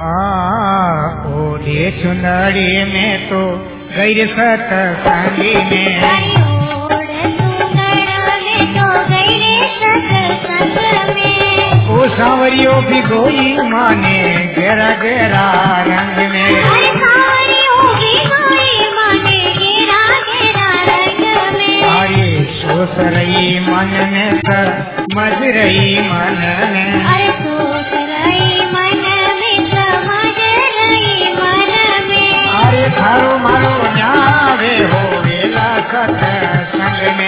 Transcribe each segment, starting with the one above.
ओढ़े चुनरी में तो गैर सत्संगी में, ओ सांवरियो भी गोई माने गेरा गेरा रंग में, अरे सोच रही मन में समझ रही मन में, अरे थारो मारो न्यावे हो वेला सत्संग में,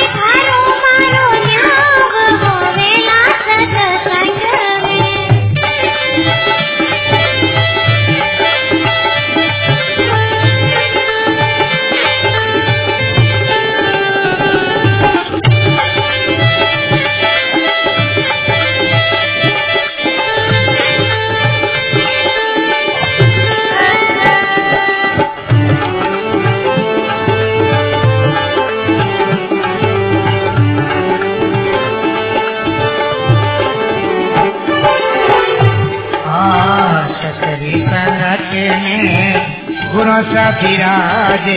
गुरु सा विराजे,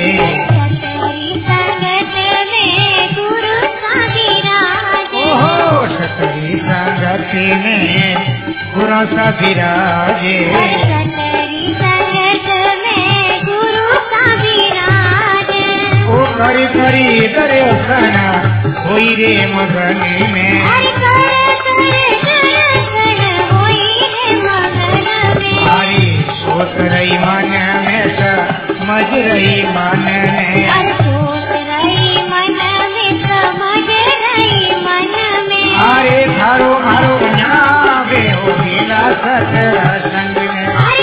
ओहो सतरी संगति में गुरु सा विराजे, ओ करी करी दर्शन होई रे मगन में, हरी सोच रही मन में समझ रही मन में, अरे थारो मारो न्यावे हो वेला सत्संग में,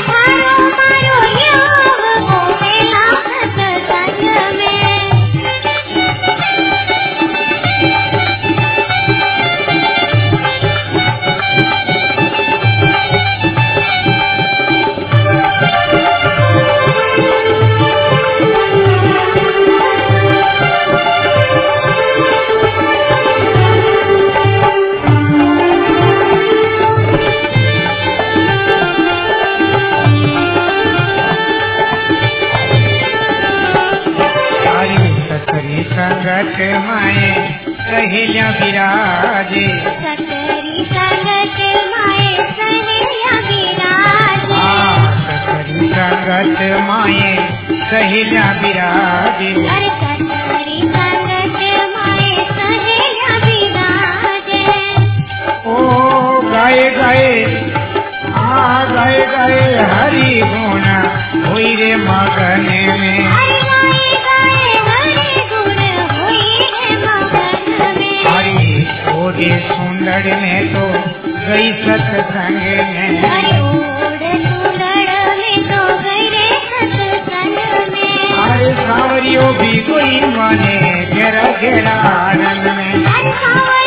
संगत माए सहेलिया विराजे, सतरी संगत माए सहेलिया विराजे, सतरी संगत माए सहेलिया विराजे, अरे सतरी संगत माए सहेलिया विराजे, ओ गाए गाए गाए गाए हरि गुण हुई रे मगन में, ओढ़े सुंदर में तो गई सत्संग में, अरे सांवरियो भी कोई माने घेरा घेरा रंग में,